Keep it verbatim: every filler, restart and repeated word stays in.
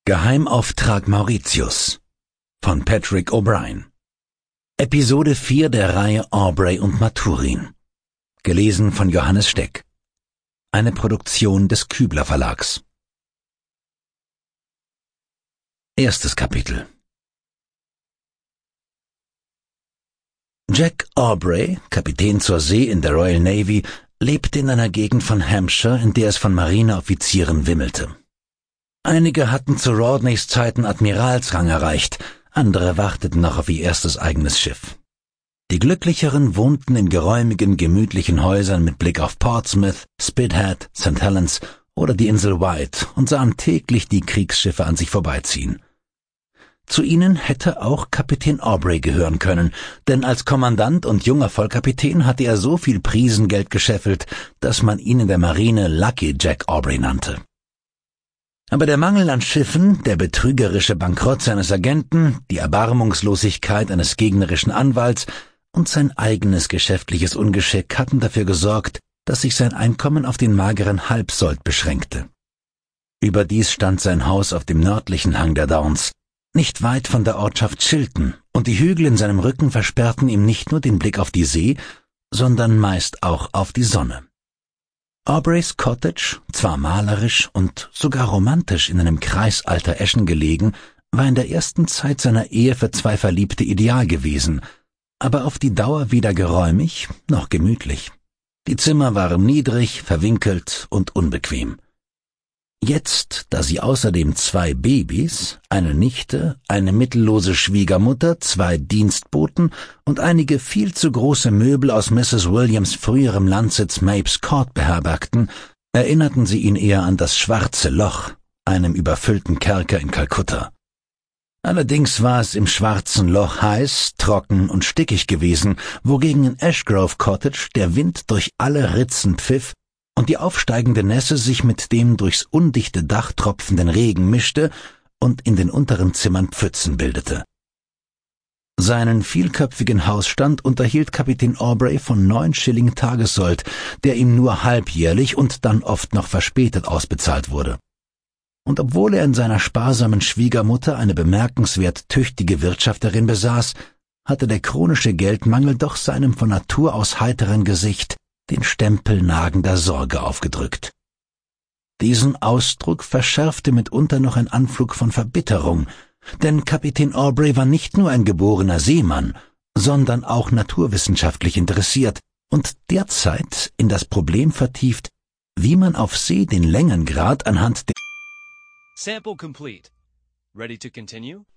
Geheimauftrag Mauritius von Patrick O'Brian. Episode vier der Reihe Aubrey und Maturin. Gelesen von Johannes Steck. Eine Produktion des Kübler Verlags. Erstes Kapitel. Jack Aubrey, Kapitän zur See in der Royal Navy, lebte in einer Gegend von Hampshire, in der es von Marineoffizieren wimmelte. Einige hatten zu Rodneys Zeiten Admiralsrang erreicht, andere warteten noch auf ihr erstes eigenes Schiff. Die Glücklicheren wohnten in geräumigen, gemütlichen Häusern mit Blick auf Portsmouth, Spithead, Sankt Helens oder die Insel Wight und sahen täglich die Kriegsschiffe an sich vorbeiziehen. Zu ihnen hätte auch Kapitän Aubrey gehören können, denn als Kommandant und junger Vollkapitän hatte er so viel Prisengeld gescheffelt, dass man ihn in der Marine Lucky Jack Aubrey nannte. Aber der Mangel an Schiffen, der betrügerische Bankrott seines Agenten, die Erbarmungslosigkeit eines gegnerischen Anwalts und sein eigenes geschäftliches Ungeschick hatten dafür gesorgt, dass sich sein Einkommen auf den mageren Halbsold beschränkte. Überdies stand sein Haus auf dem nördlichen Hang der Downs, nicht weit von der Ortschaft Chilton, und die Hügel in seinem Rücken versperrten ihm nicht nur den Blick auf die See, sondern meist auch auf die Sonne. Aubreys Cottage, zwar malerisch und sogar romantisch in einem Kreis alter Eschen gelegen, war in der ersten Zeit seiner Ehe für zwei Verliebte ideal gewesen, aber auf die Dauer weder geräumig noch gemütlich. Die Zimmer waren niedrig, verwinkelt und unbequem. Jetzt, da sie außerdem zwei Babys, eine Nichte, eine mittellose Schwiegermutter, zwei Dienstboten und einige viel zu große Möbel aus Misses Williams früherem Landsitz Mapes Court beherbergten, erinnerten sie ihn eher an das Schwarze Loch, einem überfüllten Kerker in Kalkutta. Allerdings war es im Schwarzen Loch heiß, trocken und stickig gewesen, wogegen in Ashgrove Cottage der Wind durch alle Ritzen pfiff und die aufsteigende Nässe sich mit dem durchs undichte Dach tropfenden Regen mischte und in den unteren Zimmern Pfützen bildete. Seinen vielköpfigen Hausstand unterhielt Kapitän Aubrey von neun Schilling Tagessold, der ihm nur halbjährlich und dann oft noch verspätet ausbezahlt wurde. Und obwohl er in seiner sparsamen Schwiegermutter eine bemerkenswert tüchtige Wirtschafterin besaß, hatte der chronische Geldmangel doch seinem von Natur aus heiteren Gesicht den Stempel nagender Sorge aufgedrückt. Diesen Ausdruck verschärfte mitunter noch ein Anflug von Verbitterung, denn Kapitän Aubrey war nicht nur ein geborener Seemann, sondern auch naturwissenschaftlich interessiert und derzeit in das Problem vertieft, wie man auf See den Längengrad anhand der Sample complete. Ready to continue?